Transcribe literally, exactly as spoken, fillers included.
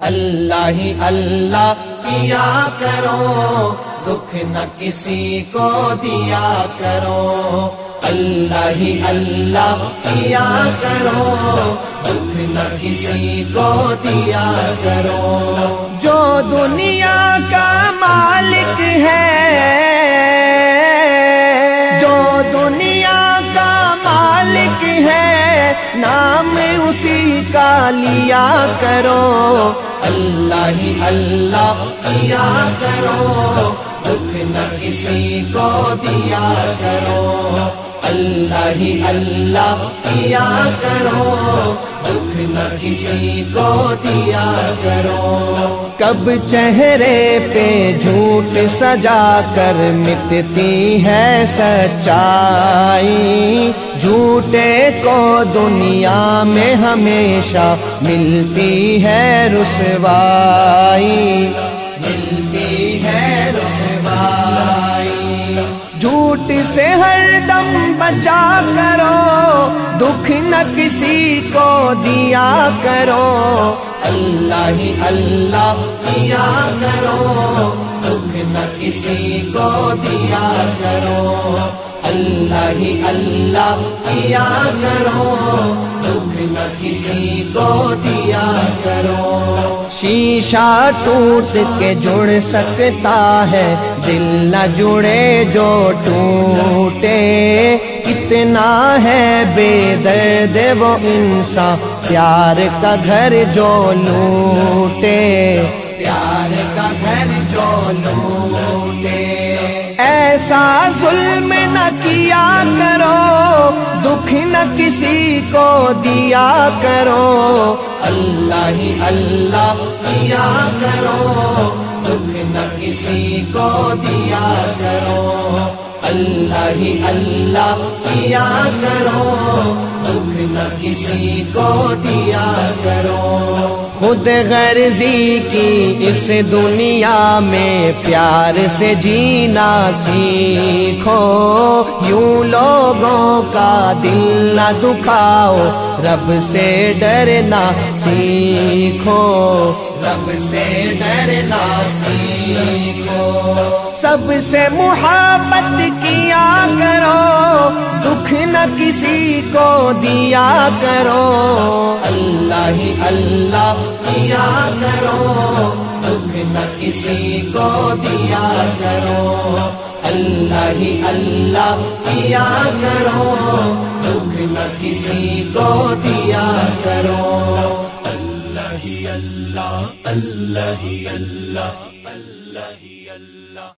اللہ ہی اللہ کیا کرو، دکھ نہ کسی کو دیا کرو، اللہ ہی اللہ کیا کرو، دکھ نہ کسی کو دیا کرو۔ جو دنیا کا مالک ہے، جو دنیا کا مالک ہے، نام اسی کا لیا کرو، اللہ ہی اللہ کیا کرو، دکھ نہ کسی کو دیا کرو، اللہ ہی اللہ کیا کرو، دکھ نہ کسی کو دیا کرو۔ کب چہرے پہ جھوٹ سجا کر مٹتی ہے سچائی، جھوٹے کو دنیا میں ہمیشہ ملتی ہے رسوائی، ملتی ہے رسوائی۔ جھوٹ سے ہر دم بچا کرو، دکھ نہ کسی کو دیا کرو، اللہ ہی اللہ کیا کرو، دکھ نہ کسی کو دیا کرو، اللہ ہی اللہ کیا کرو، دکھ نہ کسی کو دیا کرو۔ شیشہ ٹوٹ کے جڑ سکتا ہے، دل نہ جڑے جو ٹوٹے، کتنا ہے بے درد وہ انسان پیار کا گھر جو لوٹے، پیار کا گھر جو لوٹے۔ ایسا ظلم نہ کیا کرو، دکھ نہ کسی کو دیا کرو، اللہ ہی اللہ کیا کرو، دکھ نہ کسی کو دیا کرو، اللہ ہی اللہ کیا کرو، دکھ نہ کسی کو دیا کرو۔ خود غرضی کی اس دنیا میں پیار سے جینا سیکھو، یوں لوگوں کا دل نہ دکھاؤ، رب سے ڈرنا سیکھو، رب سے ڈرنا سیکھو۔ سب سے محبت کیا کرو، دکھ نہ کسی کو دیا کرو، اللہ ہی اللہ کیا کرو، دکھ نہ کسی کو دیا کرو، اللہ ہی اللہ کیا کرو، دکھ نہ کسی کو دیا کرو، اللہ ہی اللہ اللہ ہی اللہ اللہ ہی اللہ۔